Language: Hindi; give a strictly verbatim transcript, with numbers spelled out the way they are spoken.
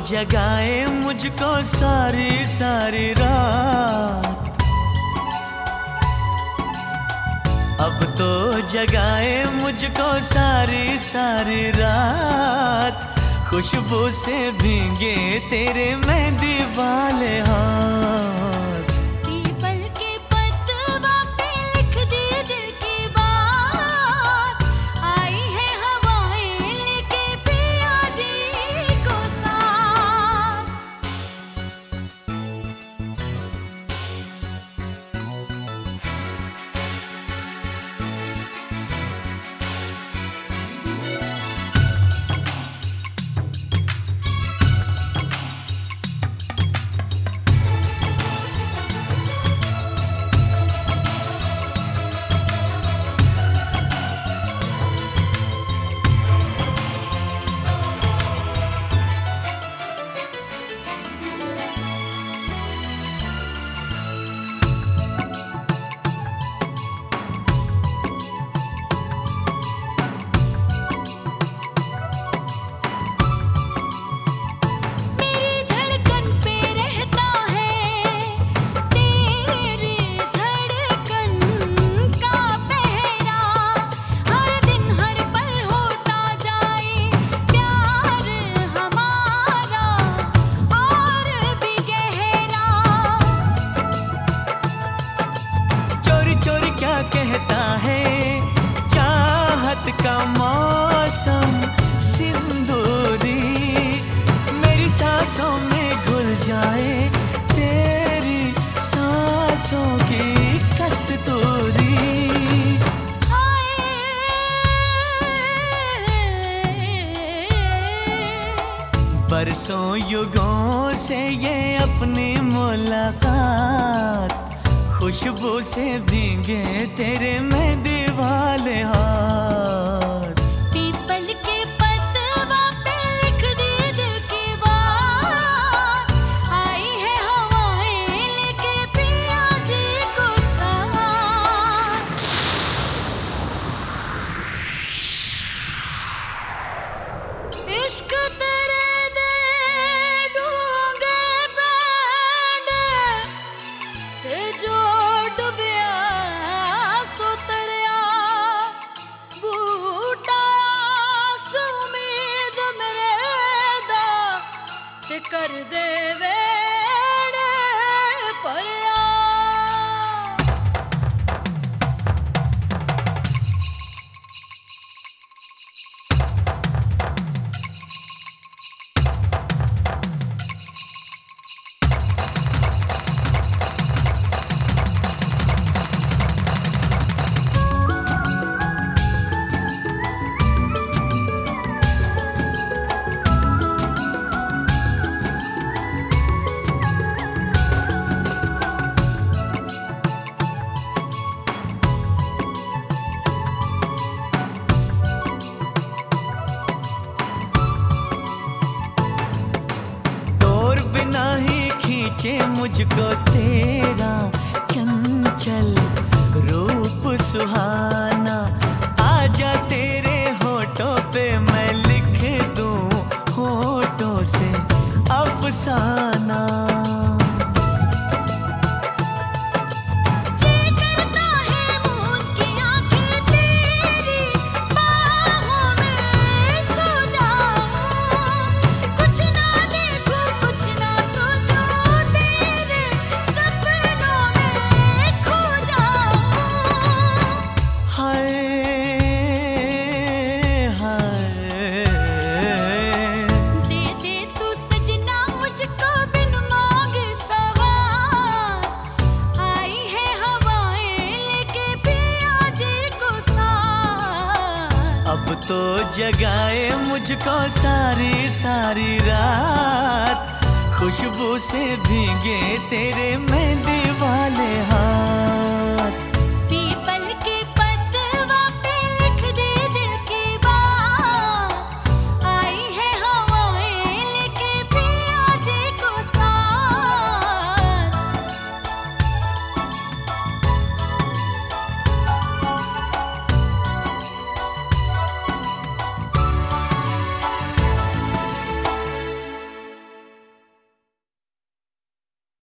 जगाए मुझको सारी सारी रात, अब तो जगाए मुझको सारी सारी रात। खुशबू से भीगे तेरे मेहंदी वाले हाथ, पीपल के पतवा पे लिख दी दिल की बात। आई है हवाएं लेके पिया जी को साथ। कहता है चाहत का मौसम सिंदूरी, मेरी सांसों में घुल जाए तेरी सांसों की कस्तूरी। बरसों युगों से ये अपनी मुलाकात, खुशबू से भीगे तेरे मेहंदी वाले हाथ। पीपल के पतवा पे लिख दी दिल की बात। आई है हवाएं लेके पिया जी को साथ। इश्क तेरे दे डूंगे बैंड ते जो कर दे वेड़े परिया। मुझको तेरा चंचल रूप सुहाना, आजा तेरे होठों पे मैं लिख दूं होठों से अफसाना। अब तो जगाए मुझको सारी सारी रात, खुशबू से भीगे तेरे मेहंदी